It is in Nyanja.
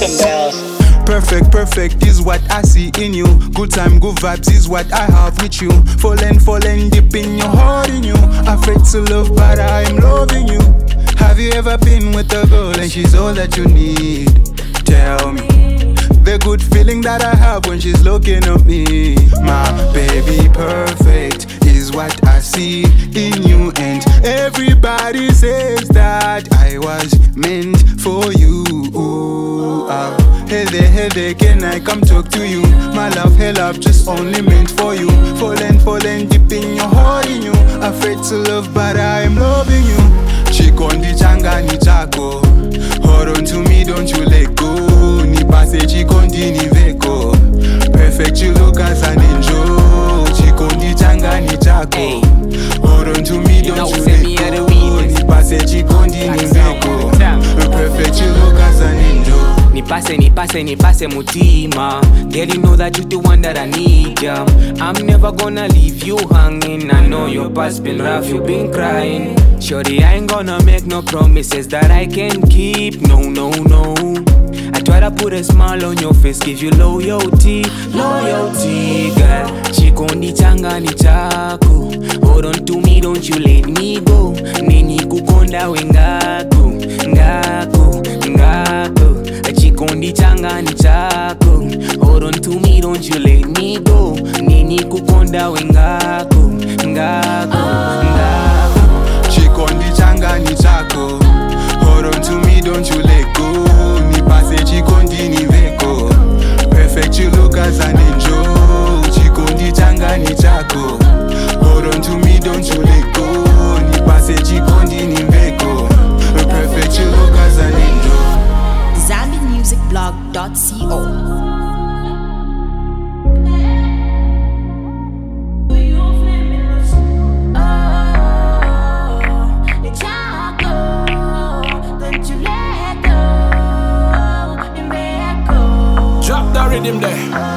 them bells. Perfect is what I see in you. Good time, good vibes is what I have with you. Falling deep in your heart in you. Afraid to love, but I am loving you. Have you ever been with a girl and she's all that you need? Tell me the good feeling that I have when she's looking at me. My baby perfect is what I see in you, and everybody says that I was meant for you. Hey there, can I come talk to you? My love, hey love, just only meant for you. Falling deep in your heart in you. Afraid to love, but I am loving you. Chikondi changa ni chako. Hold on to me, don't you let go. Ni pase chikondi ni veko. Perfect, you look as an angel. Chikondi changa ni chako. Hold on to me, don't you let go. Ni pase chikondi ni veko. Perfect, you look as an angel. Ni pase mutima. Girl, you know that you the one that I need, yeah. I'm never gonna leave you hanging. I know your past been rough, you been crying. Shorty, I ain't gonna make no promises that I can keep. No. I try to put a smile on your face, give you loyalty, girl. Chikondi changa ni chako. Hold on to me, don't you let me go. Nini kukonda wengako, ngako. Chikondi changa ni chako. Hold on to me, don't you let me go. Nini kukonda wengako, ngako. Chikondi changa ni chako. Hold on to me, don't you let go. Ni pase chikondi ni veko. Perfect, you look as an angel. Chikondi changa ni chako. Hold on to me, don't you let go. Ni pase chikondi ni veko. Perfect, you look as an angel. ZambianMusicBlog.co. Drop the rhythm there.